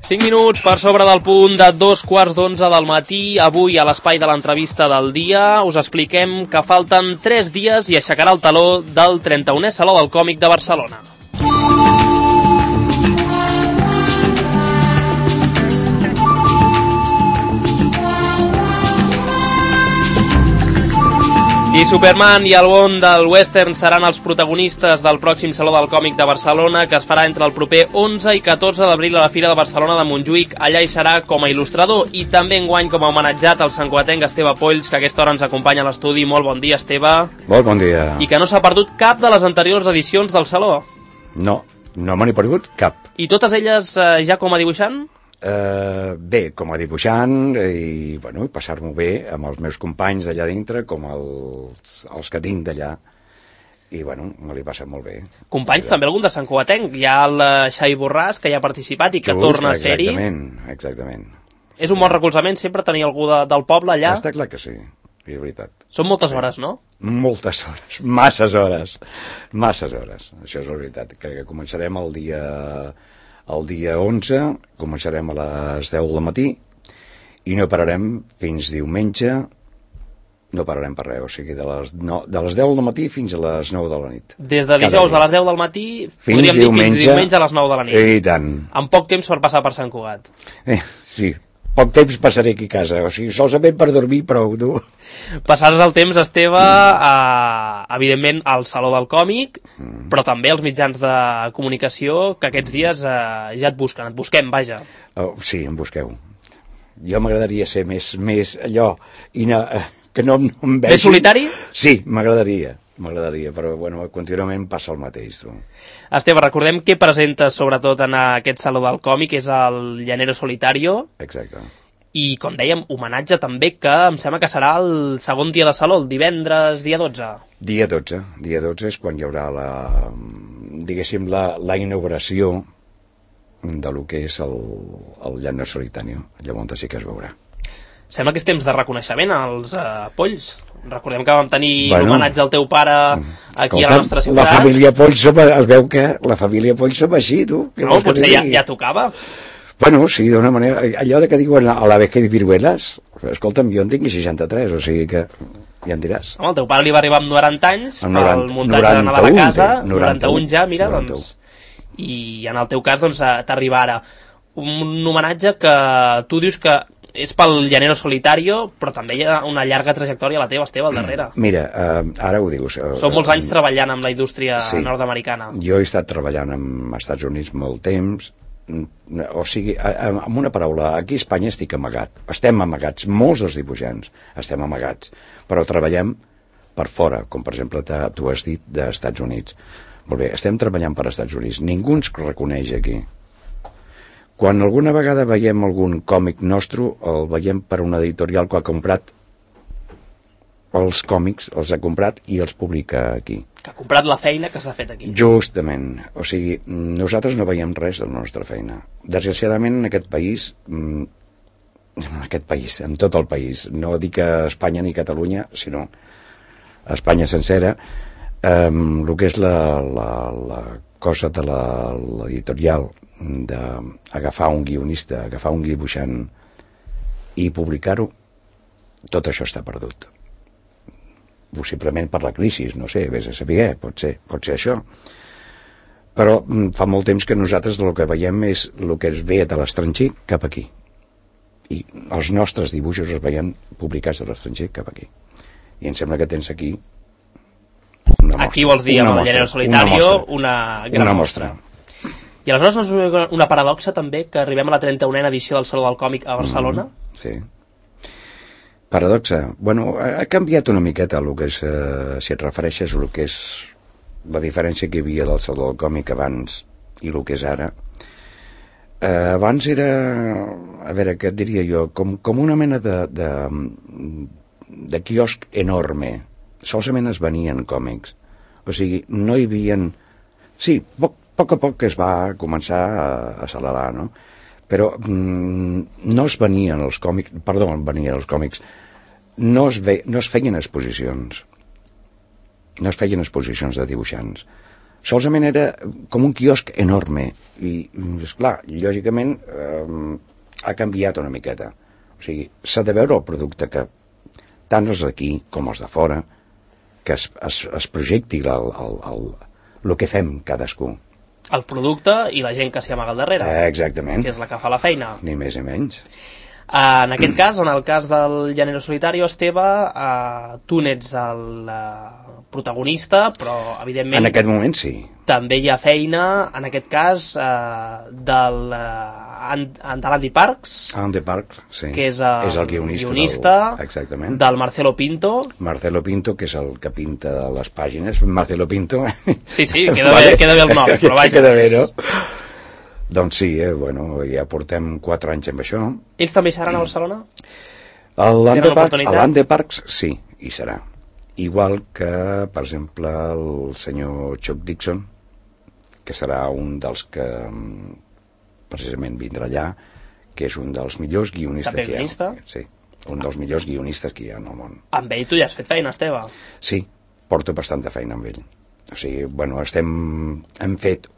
5 minuts per sobre del punt de 2:15 del matí. Avui, a l'espai de l'entrevista del dia, us expliquem que falten 3 dies i aixecarà el taló del 31è Saló del Còmic de Barcelona. I Superman i el món del western seran els protagonistes del pròxim Saló del Còmic de Barcelona, que es farà entre el proper 11 i 14 d'abril a la Fira de Barcelona de Montjuïc. Allà hi serà com a il·lustrador i també enguany com a homenatjat al santcugatenc Esteve Polls, que a aquesta hora ens acompanya a l'estudi. Molt bon dia, Esteve. Molt bon dia. I que no s'ha perdut cap de les anteriors edicions del Saló. No me n'he perdut cap. I totes elles ja com a dibuixant? Bé, com a dibuixant i passar-m'ho bé amb els meus companys d'allà dintre com els que tinc d'allà i me l'he passat molt bé. Companys també algun de Sant Cugatenc, hi ha el Xavi Borràs que ja ha participat i que torna a ser-hi. Exactament. És un bon recolzament sempre tenir algú del poble allà? Està clar que sí, és veritat. Són moltes hores, no? Moltes hores, masses hores, això és la veritat, que començarem el dia 11, començarem a les 10 del matí i no pararem fins diumenge, no pararem per res, o sigui, de les 10 del matí fins a les 9 de la nit. Des de dijous a les 10 del matí, podríem dir fins diumenge a les 9 de la nit. I tant. Amb poc temps per passar per Sant Cugat. Sí, poc temps passaré aquí a casa, o sigui, solament per dormir prou, tu. Passaràs el temps, Esteve, evidentment al Saló del Còmic, però també als mitjans de comunicació que aquests dies ja et busquen, et busquem, vaja. Sí, em busqueu. Jo m'agradaria ser més allò, que no em vegi... Més solitari? Sí, m'agradaria, però contínuament passa el mateix, tu. Esteve, recordem què presentes sobretot en aquest Saló del Còmic, és el Llanero Solitario. Exacte. I, com dèiem, homenatge també que em sembla que serà el segon dia de Saló, el divendres, dia 12. Dia 12 és quan hi haurà la inauguració de lo que és el Llanero Solitario. Llavors sí que es veurà. Sembla que és temps de reconeixement als Polls. Recordem que vam tenir l'homenatge al teu pare aquí a la nostra ciutat. La família Polls, es veu que la família Polls som així, tu. No, potser ja tocava. Sí, d'una manera... Allò que diuen a la vez que viruelas, escolta'm, jo en tinc 63, o sigui que ja em diràs. Home, el teu pare li va arribar amb 90 anys, el muntatge de Nadal a casa, 91 ja, mira, doncs... I en el teu cas, doncs, t'arriba ara un homenatge que tu dius que és pel Llanero Solitario, però també hi ha una llarga trajectòria a la teva, Esteve, al darrere. Mira, ara ho dius... Són molts anys treballant amb la indústria nord-americana. Jo he estat treballant als Estats Units molt temps, o sigui, amb una paraula, aquí a Espanya estic amagat. Estem amagats, molts dels dibuixants estem amagats, però treballem per fora, com per exemple tu has dit dels Estats Units. Molt bé, estem treballant per als Estats Units, ningú ens reconeix aquí. Quan alguna vegada veiem algun còmic nostre, el veiem per una editorial que ha comprat els còmics, els ha comprat i els publica aquí. Que ha comprat la feina que s'ha fet aquí. Justament. O sigui, nosaltres no veiem res de la nostra feina. Desgraciadament, en aquest país, en tot el país, no dic a Espanya ni a Catalunya, sinó a Espanya sencera, el que és la cosa de l'editorial, d'agafar un guionista, agafar un dibuixant i publicar-ho, tot això està perdut. Possiblement per la crisi, no sé, vés a saber, pot ser això. Però fa molt temps que nosaltres el que veiem és el que es ve de l'estranger cap aquí. I els nostres dibuixos els veiem publicats de l'estranger cap aquí. I em sembla que tens aquí una mostra. Aquí vols dir, amb el Llanero Solitario, una gran mostra. I aleshores no és una paradoxa també que arribem a la 31a edició del Saló del Còmic a Barcelona? Sí. Paradoxa. Ha canviat una miqueta el que és, si et refereixes al que és la diferència que hi havia del Saló del Còmic abans i el que és ara. Abans era, a veure, què et diria jo, com una mena de quiosc enorme. Solament es venien còmics. O sigui, no hi havien... Sí, poc a poc es va començar a accelerar, no? Però no es venien els còmics, no es feien exposicions. No es feien exposicions de dibuixants. Solament era com un quiosc enorme i, esclar, lògicament ha canviat una miqueta. O sigui, s'ha de veure el producte que tant els d'aquí com els de fora que es projecti el que fem cadascú. El producte i la gent que s'hi amaga al darrere. Exactament. Que és la que fa la feina. Ni més ni menys. En aquest cas, en el cas del Llanero Solitario, Esteve, tu n'ets el protagonista, però evidentment... En aquest moment sí. També hi ha feina, en aquest cas, de l'Andy Parks. Andy Parks, sí. Que és el guionista exactament. Del Marcelo Pinto. Marcelo Pinto, que és el que pinta les pàgines. Marcelo Pinto. Sí, queda bé el nom, però vaja. Queda bé, no? Doncs sí, bueno, ja portem 4 anys amb això. Ells també seran a Barcelona? L'Andy Parks, sí, hi serà. Igual que, per exemple, el senyor Chuck Dixon, que serà un dels que precisament vindrà allà, que és un dels millors guionistes que hi ha. Sí, un dels millors guionistes que hi ha en el món. Amb ell tu ja has fet feina, Esteve? Sí, porto bastanta feina amb ell. O sigui, bueno, hem fet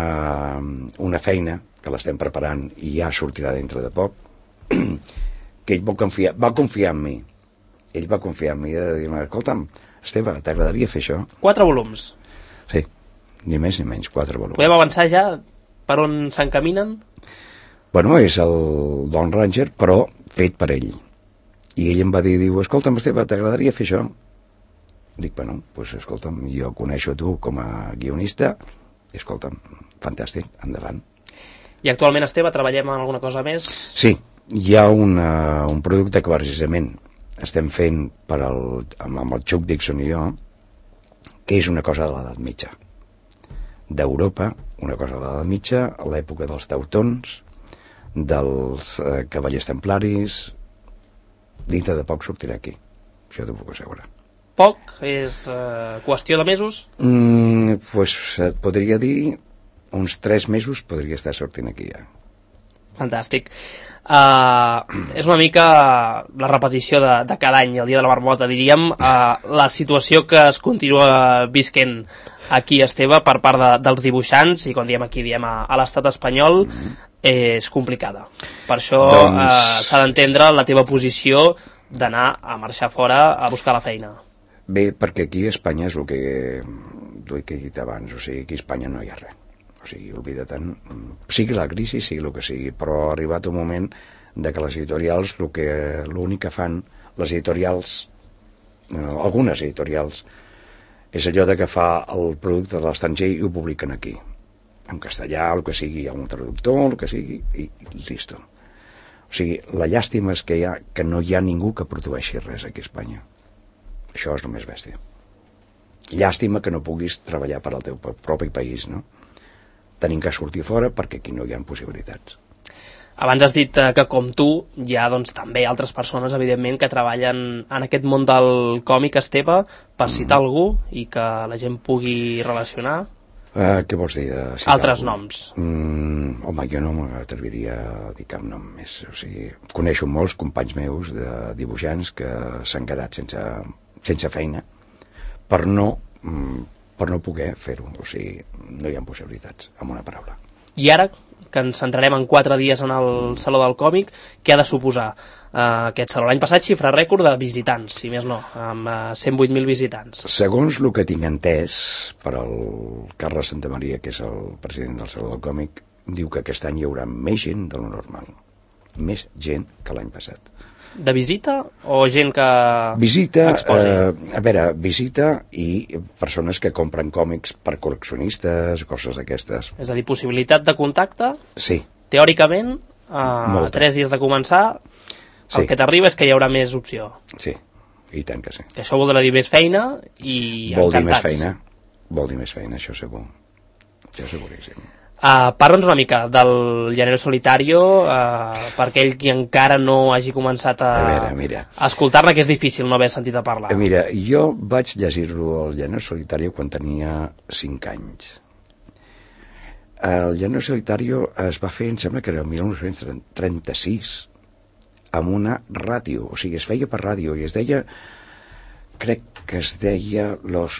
una feina que l'estem preparant i ja sortirà dintre de poc, que ell va confiar en mi. Ell va confiar en mi de dir-me, escolta'm, Esteve, t'agradaria fer això? 4 volums. Sí, ni més ni menys, 4 volums. Podem avançar ja per on s'encaminen? Bueno, és el Don Ranger, però fet per ell. I ell em va dir, escolta'm, Esteve, t'agradaria fer això? Dic, bueno, doncs escolta'm, jo coneixo tu com a guionista, i escolta'm, fantàstic, endavant. I actualment, Esteve, treballem en alguna cosa més? Sí, hi ha un producte que precisament estem fent amb el Chuck Dixon i jo, que és una cosa de l'edat mitja. D'Europa, una cosa de l'edat mitja, a l'època dels teutons, dels cavallers templaris, dintre de poc sortirà aquí, això t'ho puc assegurar. Poc? És qüestió de mesos? Pues et podria dir uns 3 mesos podria estar sortint aquí ja. Fantàstic. És una mica la repetició de cada any, el dia de la marmota, diríem, la situació que es continua visquent aquí, Esteve, per part dels dibuixants, i quan diem aquí diem a l'estat espanyol, és complicada. Per això s'ha d'entendre la teva posició d'anar a marxar fora a buscar la feina. Bé, perquè aquí a Espanya és el que he dit abans, o sigui, aquí a Espanya no hi ha res. O sigui, oblida-te'n, sigui la crisi, sigui el que sigui, però ha arribat un moment de que les editorials, l'únic que fan, les editorials, algunes editorials, és allò de que fa el producte de l'estranger i ho publiquen aquí. En castellà, el que sigui, hi ha un traductor, el que sigui, i listo. O sigui, la llàstima és que no hi ha ningú que produeixi res aquí a Espanya. Això és el més bèstia. Llàstima que no puguis treballar per al teu propi país, no? Tenim que sortir fora perquè aquí no hi ha possibilitats. Abans has dit que com tu hi ha doncs, també altres persones, evidentment, que treballen en aquest món del còmic, Esteve, per citar algú i que la gent pugui relacionar. Què vols dir? Altres noms. Home, jo no m'atreviria a dir cap nom més. O sigui, coneixo molts companys meus de dibuixants que s'han quedat sense feina per no poder fer-ho. O sigui, no hi ha possibilitats, amb una paraula. I ara, que ens centrarem en 4 dies en el Saló del Còmic, què ha de suposar aquest saló? L'any passat xifra rècord de visitants, si més no, amb 108.000 visitants. Segons el que tinc entès per el Carles Santamaria, que és el president del Saló del Còmic, diu que aquest any hi haurà més gent de lo normal. Més gent que l'any passat. De visita o gent que exposi? A veure, visita i persones que compren còmics per col·leccionistes, coses d'aquestes. És a dir, possibilitat de contacte? Sí. Teòricament, a 3 dies de començar, el que t'arriba és que hi haurà més opció. Sí, i tant que sí. Que això voldrà dir més feina i encantats. Vol dir més feina, això segur. Això seguríssim. Parla'ns una mica del Llanero Solitario, per aquell qui encara no hagi començat a escoltar-ne, que és difícil no haver sentit a parlar. Mira, jo vaig llegir-lo al Llanero Solitario quan tenia 5 anys. El Llanero Solitario es va fer, em sembla que era el 1936, amb una ràdio, o sigui, es feia per ràdio i es deia crec que es deia los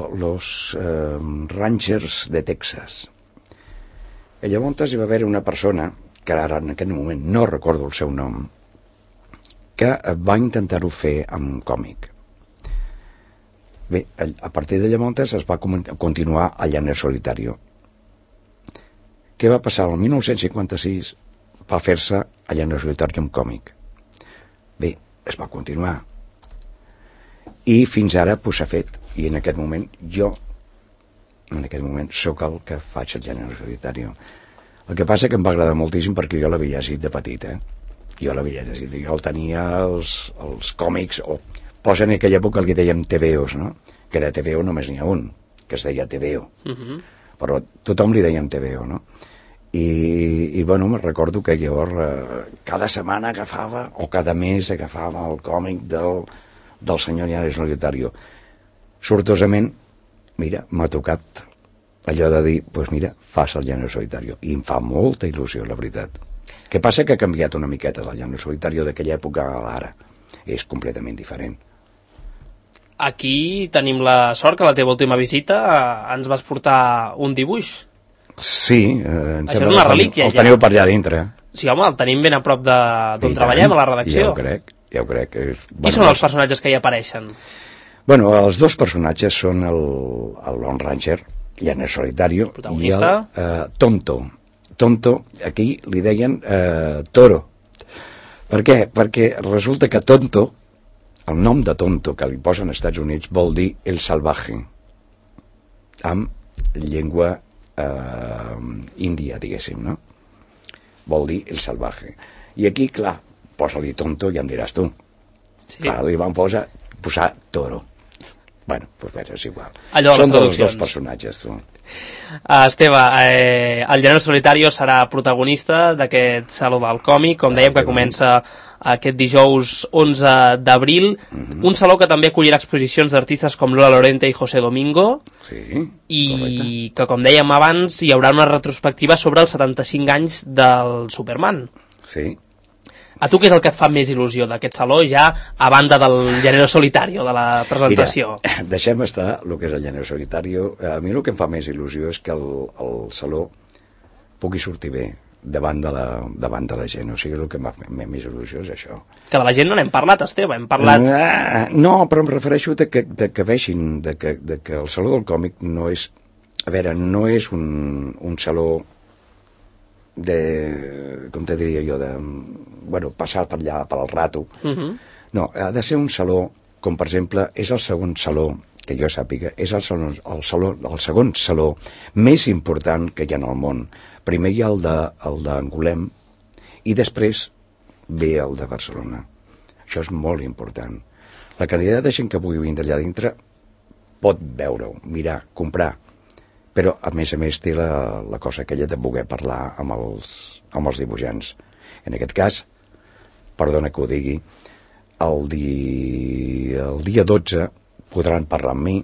Rangers de Texas. I llavors hi va haver una persona, que ara en aquest moment no recordo el seu nom, que va intentar-ho fer amb còmic. Bé, a partir de llavors es va continuar el Llanero Solitario. Què va passar? El 1956 va fer-se el Llanero Solitario amb còmic. Bé, es va continuar. I fins ara s'ha fet. I en aquest moment sóc el que faig el Llanero Solitario. El que passa que em va agradar moltíssim perquè jo l'havia llegit de petit, Jo l'havia llegit. Jo el tenia els còmics, o posa en aquella època el que dèiem TVOs, no? Que de TVO només n'hi ha un, que es deia TVO. Però tothom li deien TVO, no? I bueno, me recordo que jo cada setmana agafava, o cada mes agafava el còmic del senyor Llanero Solitario. Sortosament, mira, m'ha tocat allò de dir, doncs mira, fas el Llanero Solitario. I em fa molta il·lusió, la veritat. Què passa? Que ha canviat una miqueta del Llanero Solitario d'aquella època a l'ara. És completament diferent. Aquí tenim la sort que a la teva última visita ens vas portar un dibuix. Sí, això és una relíquia. El teniu per allà dintre. Sí, home, el tenim ben a prop d'on treballem, a la redacció. Ja ho crec. Qui són els personatges que hi apareixen? Bueno, els dos personatges són el Lone Ranger, Llanero Solitario, i el Tonto. Tonto, aquí li deien Toro. Per què? Perquè resulta que Tonto, el nom de Tonto que li posen als Estats Units vol dir el salvaje, amb llengua índia, diguéssim, no? Vol dir el salvaje. I aquí, clar, posa-li Tonto i em diràs tu. Sí. Clar, li van posar Toro. Bueno, doncs és igual. Són dels dos personatges, tu. Esteve, el Llanero Solitario serà protagonista d'aquest Saló del Còmic, com dèiem, que comença aquest dijous 11 d'abril, un saló que també acollirà exposicions d'artistes com Lola Lorente i José Domingo, i que, com dèiem abans, hi haurà una retrospectiva sobre els 75 anys del Superman. Sí. A tu què és el que et fa més il·lusió d'aquest saló, ja a banda del Llanero Solitario, de la presentació? Mira, deixem estar el que és el Llanero Solitario. A mi el que em fa més il·lusió és que el saló pugui sortir bé davant de la gent. O sigui, el que em fa més il·lusió és això. Que de la gent no n'hem parlat, Esteve, hem parlat... No, però em refereixo que vegin que el Saló del Còmic no és... A veure, no és un saló de, com te diria jo, de, bueno, passar per allà, per al rato. No, ha de ser un saló, com per exemple, és el segon saló, que jo sàpiga, és el segon saló més important que hi ha en el món. Primer hi ha el d'Angolem i després ve el de Barcelona. Això és molt important. La quantitat de gent que pugui vindre allà dintre pot veure-ho, mirar, comprar, però a més té la cosa aquella de poder parlar amb els dibuixants. En aquest cas, perdona que ho digui, el dia 12 podran parlar amb mi,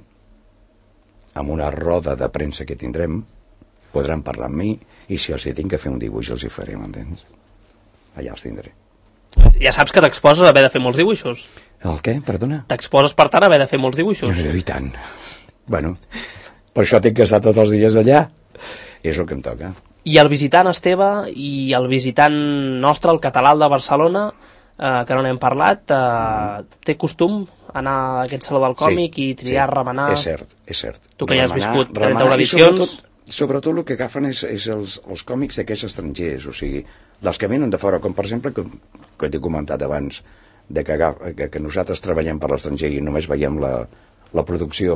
amb una roda de premsa que tindrem, podran parlar amb mi, i si els hi tinc que fer un dibuix els hi faré, m'entens? Allà els tindré. Ja saps que t'exposes a haver de fer molts dibuixos. El què? Perdona? T'exposes, per tant, a haver de fer molts dibuixos. I tant. Bueno, per això tinc que estar tots els dies allà. És el que em toca. I el visitant, Esteve, i el visitant nostre, el català de Barcelona, que no n'hem parlat, té costum anar a aquest saló del còmic i triar, remenar... És cert. Tu que ja has viscut 30 edicions... Sobretot el que agafen és els còmics d'aquests estrangers, o sigui, dels que venen de fora, com per exemple, que t'he comentat abans, de que nosaltres treballem per l'estranger i només veiem la producció.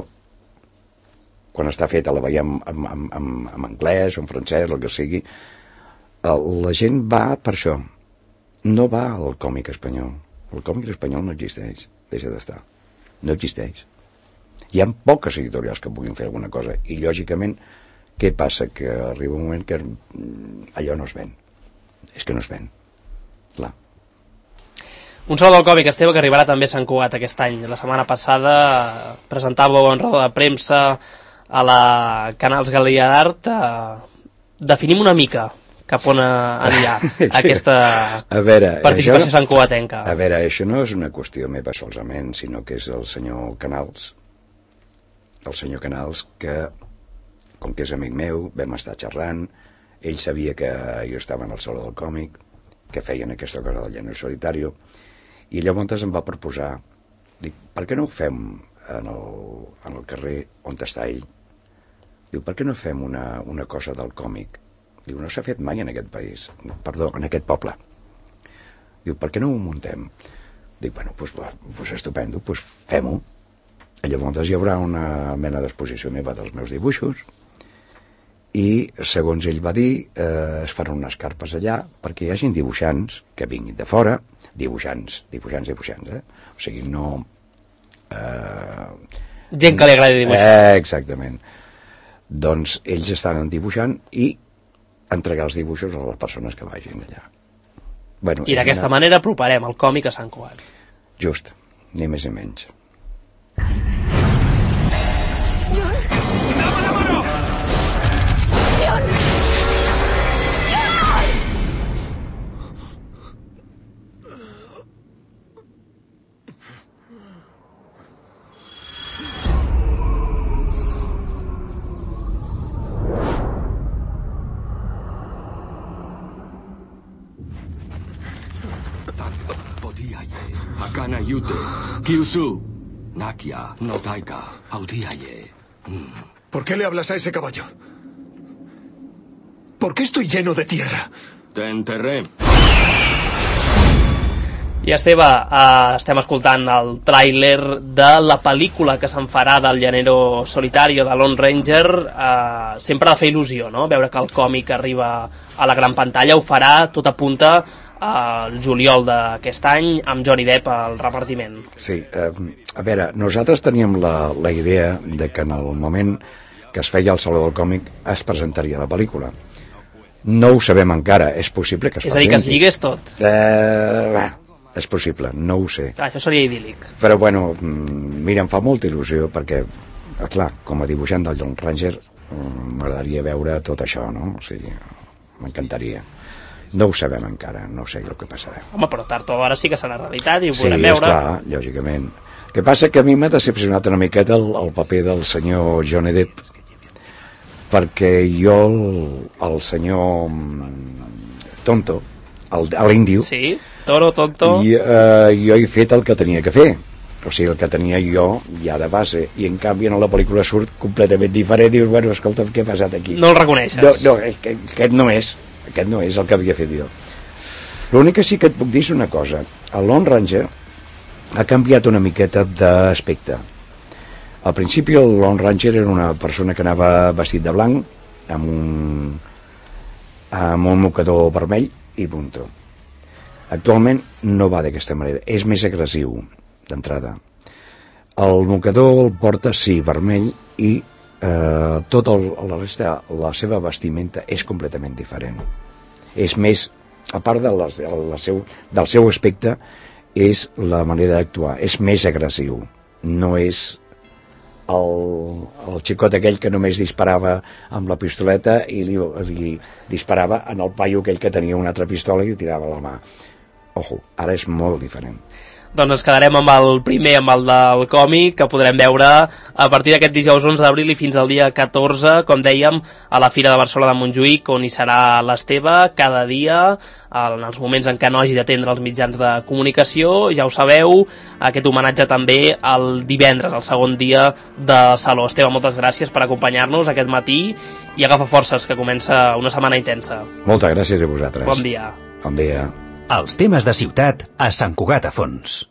Quan està feta la veiem en anglès o en francès, el que sigui. La gent va per això. No va al còmic espanyol. El còmic espanyol no existeix. Deixa d'estar. No existeix. Hi ha poques editorials que puguin fer alguna cosa. I, lògicament, què passa? Que arriba un moment que allò no es ven. És que no es ven. Clar. Un saló del còmic, Esteve, que arribarà també a Sant Cugat aquest any. La setmana passada presentàveu en roda de premsa a la Canals Galeria d'Art. Definim una mica cap on anirà aquesta participació santcugatenca. A veure, això no és una qüestió meva solament, sinó que és el senyor Canals, que, com que és amic meu, vam estar xerrant, ell sabia que jo estava en el Saló del Còmic, que feien aquesta cosa del Llanero Solitario, i llavors em va proposar, dic, per què no ho fem en el carrer on està ell? Diu, per què no fem una cosa del còmic? Diu, no s'ha fet mai en aquest país, perdó, en aquest poble. Diu, per què no ho muntem? Dic, bueno, doncs estupendo, doncs fem-ho. Llavors hi haurà una mena d'exposició meva dels meus dibuixos, i, segons ell va dir, es faran unes carpes allà perquè hi hagin dibuixants que vinguin de fora, dibuixants, o sigui, no... gent que li agradi dibuixar. Exactament. Doncs ells estaran dibuixant i entregar els dibuixos a les persones que vagin allà. Bueno, i d'aquesta manera aproparem el còmic a Sant Cugat. Just, ni més ni menys. Hakana Yute, Kyusu, Nakia, no Taika, Audiaye. ¿Por qué le hablas a ese caballo? ¿Por qué estoy lleno de tierra? Te enterré. I Esteve, estem escoltant el tràiler de la pel·lícula que se'n farà del Llanero Solitario, de Lone Ranger. Sempre ha de fer il·lusió, no?, veure que el còmic arriba a la gran pantalla. Ho farà, tot apunta, el juliol d'aquest any, amb Johnny Depp al repartiment. Sí, a veure, nosaltres teníem la idea de que en el moment que es feia el Saló del Còmic es presentaria la pel·lícula. No ho sabem encara, és possible que es presenti. És a dir, que es lligués tot. És possible, no ho sé. Això seria idíl·lic. Però bueno, mira, em fa molta il·lusió perquè, clar, com a dibuixant del Lone Ranger m'agradaria veure tot això, no? O sigui, m'encantaria. No ho sabem encara, no sé el que passarà. Home, però tard o d'hora sí que serà realitat i ho podrem veure. Sí, esclar, lògicament. El que passa que a mi m'ha decepcionat una miqueta el paper del senyor Johnny Depp, perquè jo, el senyor Tonto, l'índio... Sí, Toro, Tonto... Jo he fet el que tenia que fer. O sigui, el que tenia jo ja de base, i en canvi en la pel·lícula surt completament diferent i dius, bueno, escolta'm, què ha passat aquí? No el reconeixes? No, aquest no és el que havia fet jo. L'únic que sí que et puc dir és una cosa, el Lone Ranger ha canviat una miqueta d'aspecte. Al principi el Lone Ranger era una persona que anava vestit de blanc amb un mocador vermell i punto. Actualment no va d'aquesta manera, és més agressiu d'entrada. El mocador el porta, sí, vermell, i tota la resta, la seva vestimenta és completament diferent. És més, a part del seu aspecte, és la manera d'actuar, és més agressiu. No és el xicot aquell que només disparava amb la pistoleta i li disparava en el paio aquell que tenia una altra pistola i li tirava la mà. Ojo, ara és molt diferent. Doncs ens quedarem amb el primer, amb el del còmic, que podrem veure a partir d'aquest dijous 11 d'abril i fins al dia 14, com dèiem, a la Fira de Barcelona de Montjuïc, on hi serà l'Esteve cada dia, en els moments en què no hagi d'atendre els mitjans de comunicació. Ja ho sabeu, aquest homenatge també el divendres, el segon dia de Saló. Esteve, moltes gràcies per acompanyar-nos aquest matí i agafa forces, que comença una setmana intensa. Moltes gràcies a vosaltres. Bon dia. Bon dia. Els temes de ciutat a Sant Cugat a Fons.